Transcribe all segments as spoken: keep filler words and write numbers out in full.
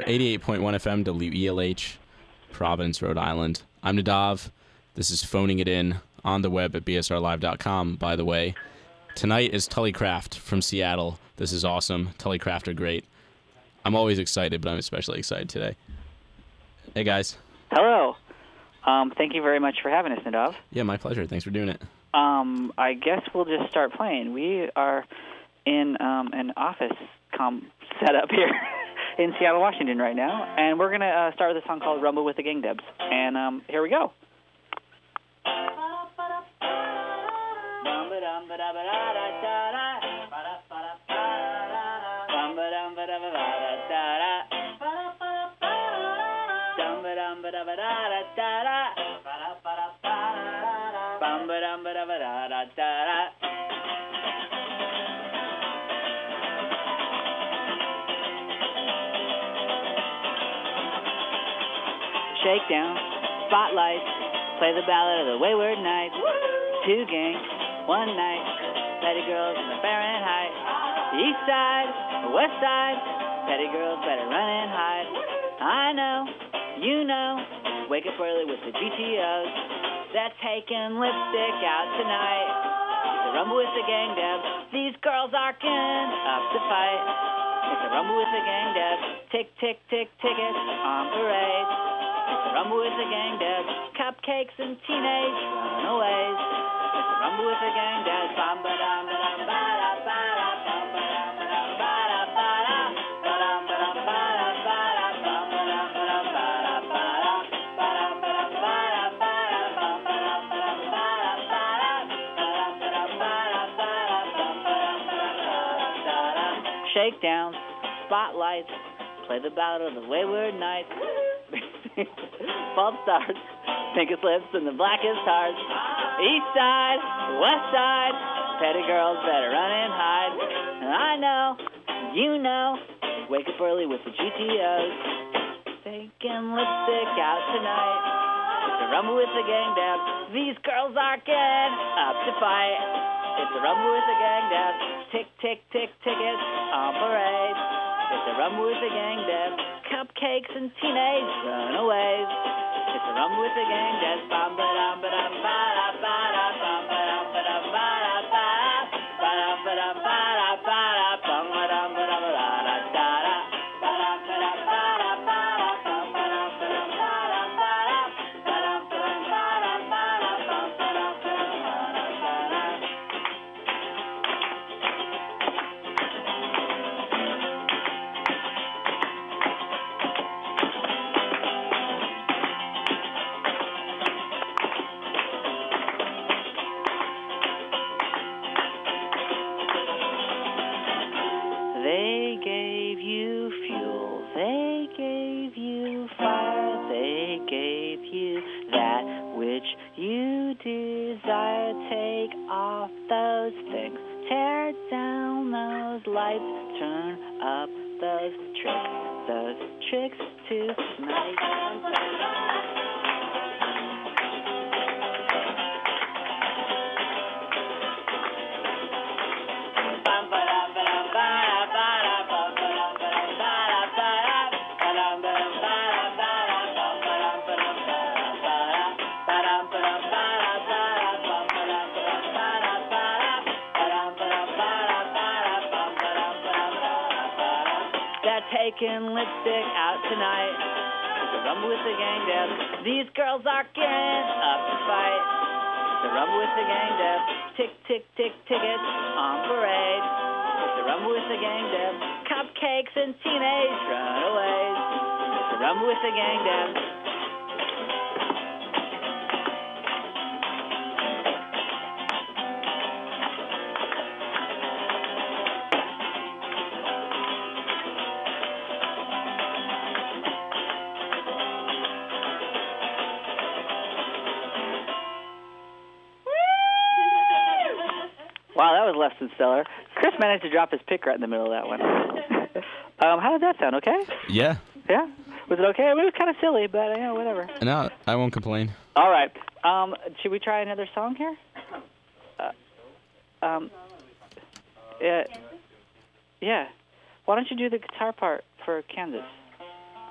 eighty-eight point one F M, W E L H, Providence, Rhode Island. I'm Nadav. This is Phoning It In on the web at B S R live dot com, by the way. Tonight is Tully Craft from Seattle. This is awesome. Tully Craft are great. I'm always excited, but I'm especially excited today. Hey, guys. Hello. Um, thank you very much for having us, Nadav. Yeah, my pleasure. Thanks for doing it. Um, I guess we'll just start playing. We are in um, an office com- setup here in Seattle, Washington right now, and we're going to uh, start with a song called Rumble with the Gang Debs. And um, here we go. Shakedown, spotlight, play the ballad of the wayward night. Two gangs, one night, petty girls in the Fahrenheit. East side, west side, petty girls better run and hide. I know, you know, wake up early with the G T Os. They're taking lipstick out tonight. It's a rumble with the gang debs. These girls are getting up to fight. It's a rumble with the gang debs. Tick, tick, tick, tickets on parade. It's a rumble with the gang debs. Cupcakes and teenage runaways. It's a rumble with the gang debs. Bum ba dum ba dum ba da ba da bum ba dum ba dum ba da ba da ba dum ba dum ba da ba da bum ba dum ba dum ba da ba da ba dum ba dum ba da ba da bum ba dum ba dum ba da ba da ba dum ba dum ba da ba da bum ba dum ba dum ba da. Shakedowns, spotlights, play the ballad of the wayward night. False starts, pinkest lips and the blackest hearts. East side, west side, petty girls better run and hide. And I know, you know, wake up early with the G T Os. Taking lipstick out tonight. It's a rumble with the gang debs. These girls are getting up to fight. It's a rumble with the gang debs. Tick, tick, tick, tickets on parade. It's a rumble with the gang debs. Cupcakes and teenage runaways. It's a rumble with the gang debs. Bum ba dum ba dum ba da ba da bum ba dum ba dum ba da ba da ba dum ba dum ba da ba da bum ba dum ba dum ba da da da ba dum ba dum ba da ba da bum ba dum ba dum ba da ba da ba dum ba dum ba da ba da bum ba dum ba dum ba da ba da. They gave you fuel, they gave you fire, they gave you that which you desire. Take off those things, tear down those lights, turn up those tricks, those tricks tonight. Taking lipstick out tonight. It's a rumble with the gang debs. These girls are getting up to fight. It's a rumble with the gang debs. Tick, tick, tick, tickets on parade. It's a rumble with the gang debs. Cupcakes and teenage runaways. It's a rumble with the gang debs. Wow, that was less than stellar. Chris managed to drop his pick right in the middle of that one. um, how did that sound? Okay? Yeah. Yeah? Was it okay? I mean, it was kind of silly, but, you know, whatever. No, I won't complain. All right. Um, should we try another song here? Uh, um, yeah. Yeah. Why don't you do the guitar part for Kansas?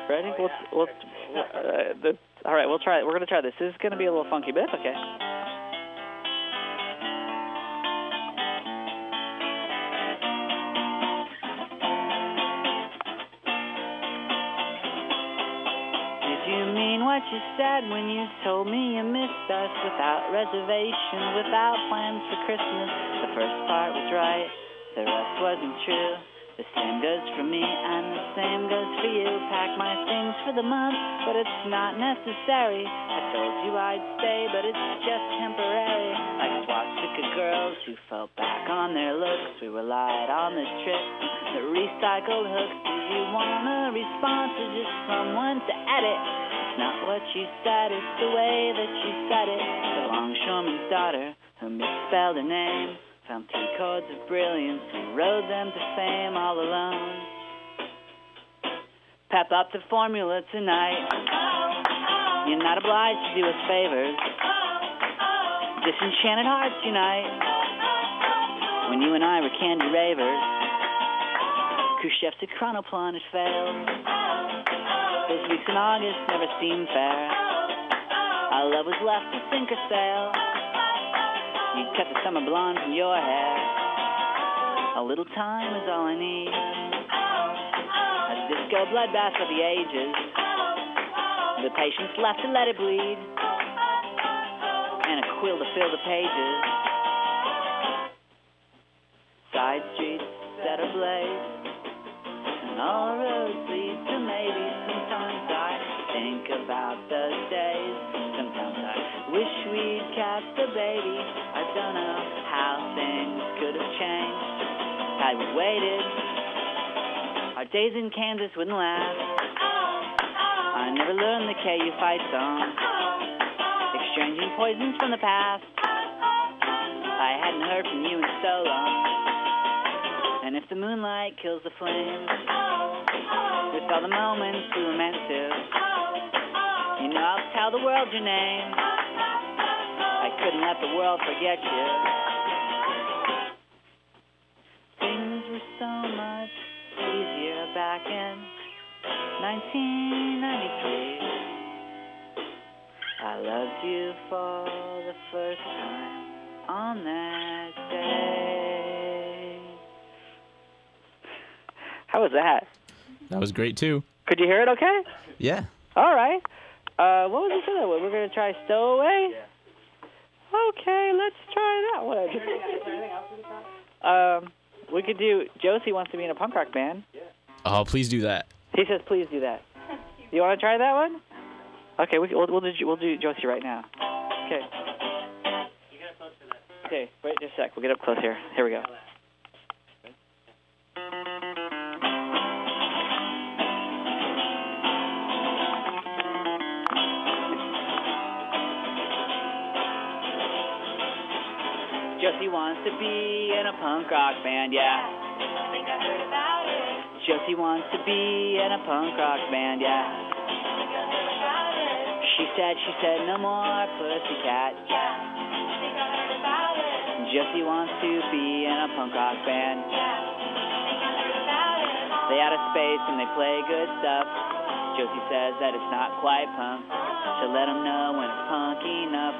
Ready? We'll, we'll, uh, the, all right, we'll try it. We're going to try this. This is going to be a little funky, but it's okay. Did you mean what you said when you told me you missed us without reservation, without plans for Christmas? The first part was right, the rest wasn't true. The same goes for me and the same goes for you. Pack my things for the month, but it's not necessary. I told you I'd stay, but it's just temporary. Like swastika girls who fell back on their looks. We relied on the tricks, the recycled hooks. Did you want a response or just someone to edit? It's not what you said, it's the way that you said it. The longshoreman's daughter who misspelled her name found two chords of brilliance and rode them to fame all alone. Pep up the formula tonight. You're not obliged to do us favors. Disenchanted hearts unite. When you and I were candy ravers, Khrushchev's chronoplan had failed. Those weeks in August never seemed fair. Our love was left to sink or sail. You cut the summer blonde from your hair. A little time is all I need. A disco bloodbath of the ages. The patience left to let it bleed. And a quill to fill the pages. Side streets set ablaze. And all roads lead to maybe. Sometimes I think about those days. Sometimes I wish we'd kept the baby. I don't know how things could have changed had we waited. Our days in Kansas wouldn't last. I never learned the K U fight song, exchanging poisons from the past. I hadn't heard from you in so long. And if the moonlight kills the flames, with all the moments we were meant to, you know I'll tell the world your name. I couldn't let the world forget you. Things were so much easier back in nineteen ninety-three. I loved you for the first time on that day. How was that? That was great, too. Could you hear it okay? Yeah. All right. Uh, what was the other one? We're going to try Stowaway? Yeah. Okay, let's try that one. Is there anything else we could try? Um, we could do, Josie wants to be in a punk rock band. Yeah. Oh, please do that. He says please do that. You want to try that one? Okay, we, we'll, we'll, do, we'll do Josie right now. Okay. You get up close to that. Okay, wait just a sec. We'll get up close here. Here we go. Josie wants to be in a punk rock band, yeah. I think I heard about it. Josie wants to be in a punk rock band, yeah. I think I heard about it. She said, she said, no more pussycat. Yeah, I think I heard about it. Josie wants to be in a punk rock band. Yeah, I think I heard about it. They out of space and they play good stuff. Josie says that it's not quite punk. She'll let them know when it's punk enough.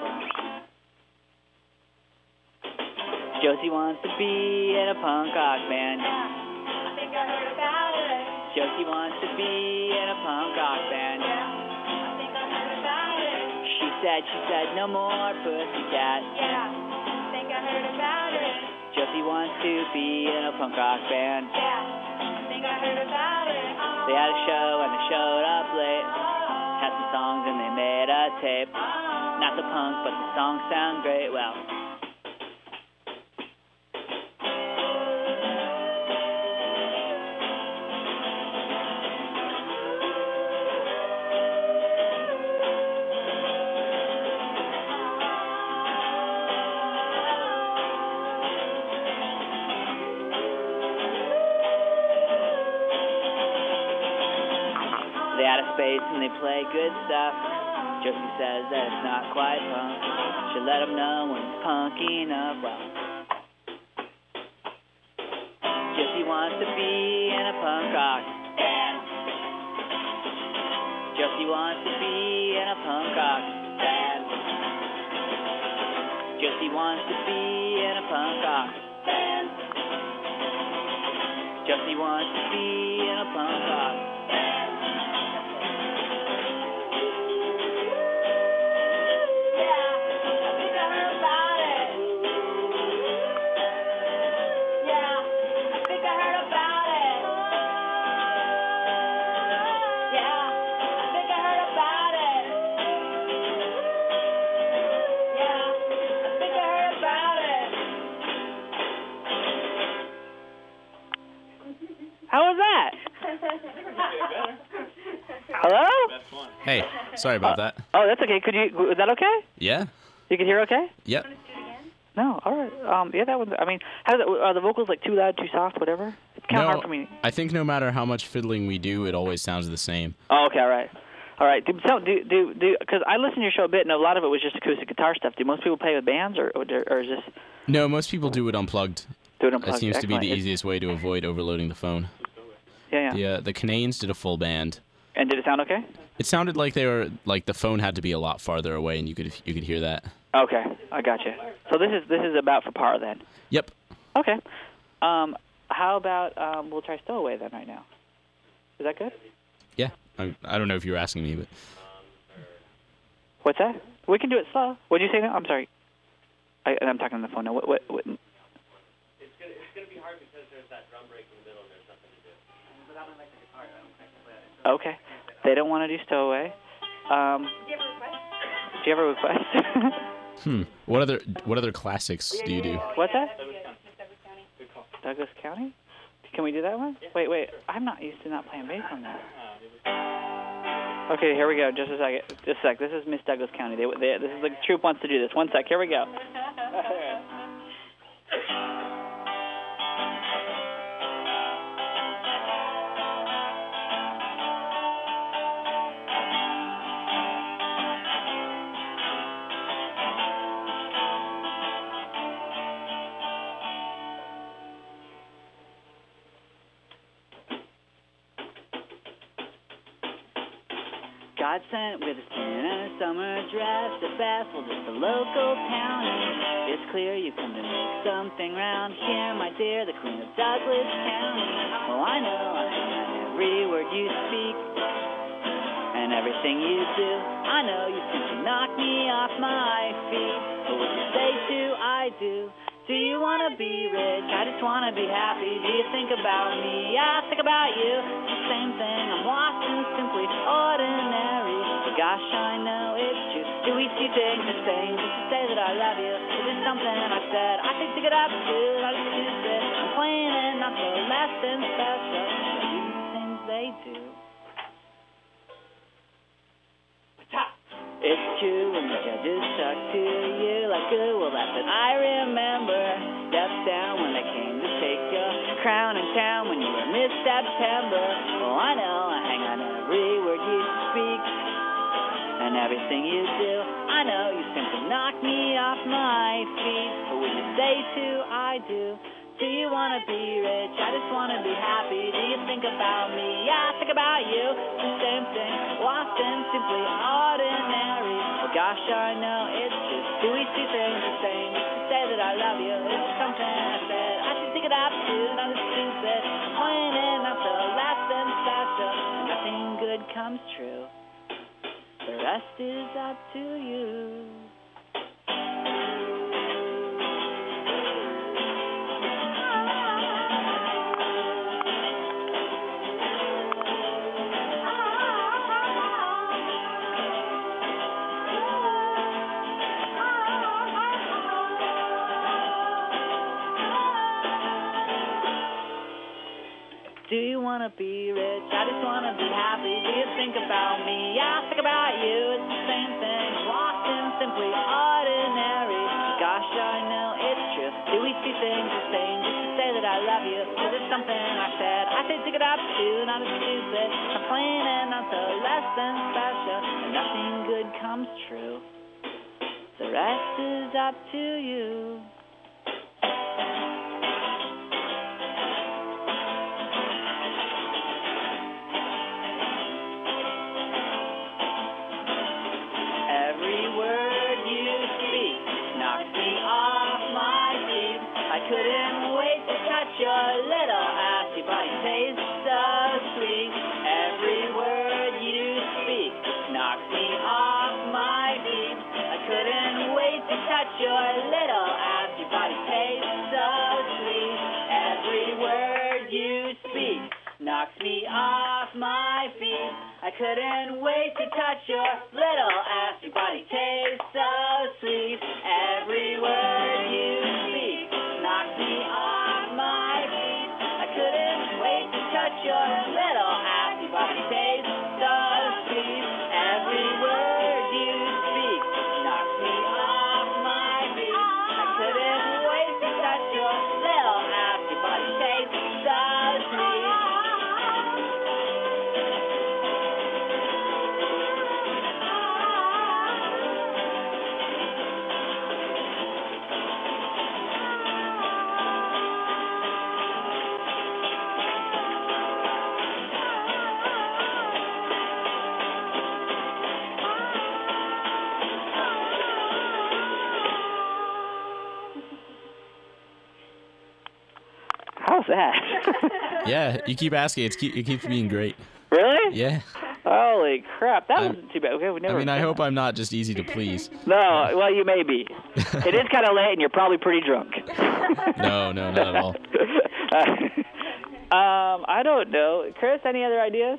Josie wants to be in a punk rock band. Yeah, I think I heard about it. Josie wants to be in a punk rock band. Yeah, I think I heard about it. She said, she said, no more pussycat. Yeah, I think I heard about it. Josie wants to be in a punk rock band. Yeah, I think I heard about it. They had a show and they showed up late. Had some songs and they made a tape. Not the punk, but the songs sound great. Well, space and they play good stuff. Josie says that it's not quite punk. She'll let them know when it's punk enough. Well, Josie wants to be in a punk rock band. Justy wants to be in a punk rock band. Justy wants to be in a punk rock band. Justy wants to be in a punk rock band. How was that? Hello? Hey, sorry about uh, that. Oh, that's okay. Could you? Is that okay? Yeah? You can hear okay? Yep. No. All right. Um. Yeah, that was. I mean, how does it, are the vocals like too loud, too soft, whatever? It's kind of No, hard for me. I think no matter how much fiddling we do, it always sounds the same. Oh, okay. All right. All right. Do so, do do do because I listened to your show a bit, and a lot of it was just acoustic guitar stuff. Do most people play with bands, or or, or is this? No, most people do it unplugged. Do it unplugged. That seems Excellent. to be the It's- easiest way to avoid overloading the phone. Yeah, yeah. The uh, the Cananes did a full band. And did it sound okay? It sounded like they were like the phone had to be a lot farther away, and you could you could hear that. Okay, I got you. So this is this is about for par then. Yep. Okay. Um, how about um, we'll try Stowaway then right now. Is that good? Yeah. I, I don't know if you were asking me, but What's that? We can do it slow. What did you say now? I'm sorry. I, I'm talking on the phone now. What? What? what? It's gonna, it's gonna be hard because there's that drum break in the middle and there's nothing to do. Without my electric guitar, I don't think I can play that. Okay. They don't want to do Stowaway. Um, Do you have a request? do you have a request? hmm. What other what other classics do you do? What's that? Douglas County. Douglas County? Can we do that one? Wait, wait. I'm not used to not playing bass on that. Okay, here we go. Just a second. Just a sec. This is Miss Douglas County. They, they, this is the troupe wants to do this. One sec. Here we go. God sent with a tin and a summer dress, a vessel, just a local townie. It's clear you come to make something round here, my dear, the queen of Douglas County. Oh, I know I hang on every word you speak and everything you do. I know you simply knock me off my feet, but what you say to I do. Do you want to be rich? I just want to be happy. Do you think about me? I think about you. It's the same thing. I'm lost and simply ordinary. But gosh, I know it's true. Do we see things the same? Just to say that I love you. Is it something I said? I think to get up to. I just stupid. I'm plain and not so less than special. I do the things they do. It's true when the judges talk to you like good. Well, that's what I remember. Steps down when they came to take your crown in town when you were Miss September. Oh, I know I hang on every word you speak and everything you do. I know you simply knock me off my feet, but when you say to I do. Do you want to be rich? I just want to be happy. Do you think about me? Yeah, I think about you. It's the same thing. Lost and simply ordinary. Well, gosh, I know it's true. Do we see things the same? Just to say that I love you. It's something I said. I should think it up too. Not as stupid. Plain and not so less than special. Nothing good comes true. The rest is up to you. Do you want to be rich? I just want to be happy. Do you think about me? Yeah, I think about you. It's the same thing. Lost and simply ordinary. Gosh, I know it's true. Do we see things the same? Just to say that I love you. Is it something I said? I say take it up too. Not as stupid. I'm plain and not so less than special. And nothing good comes true. The rest is up to you. your little ass. Your body tastes so sweet. Every word you speak knocks me off my feet. I couldn't wait to touch your little ass. Your body tastes so sweet. Every word you speak knocks me off my feet. I couldn't wait to touch your little ass. Your body tastes so sweet. Every word you speak knocks me off my feet. I couldn't wait to touch your little ass. Your body tastes so sweet. How's that? Yeah, you keep asking. It's keep, it keeps being great. Really? Yeah. Holy crap, that I'm- wasn't too bad. Okay, we never I mean, I done hope that. I'm not just easy to please. No, well, you may be. It is kind of late, and you're probably pretty drunk. No, no, not at all. um, I don't know. Chris, any other ideas?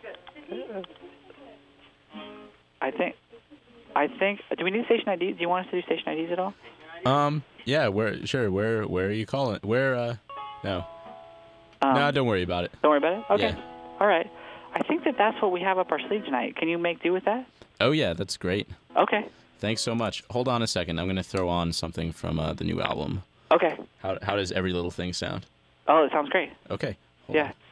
I think, I think, do we need station I Ds? Do you want us to do station I Ds at all? Um, yeah, where, sure, where, where are you calling? Where, uh, no. Um, no, don't worry about it. Don't worry about it? Okay. Yeah. All right. I think that that's what we have up our sleeve tonight. Can you make do with that? Oh, yeah, that's great. Okay. Thanks so much. Hold on a second. I'm going to throw on something from uh, the new album. Okay. How, how does Every Little Thing sound? Oh, it sounds great. Okay. Hold Yeah. on.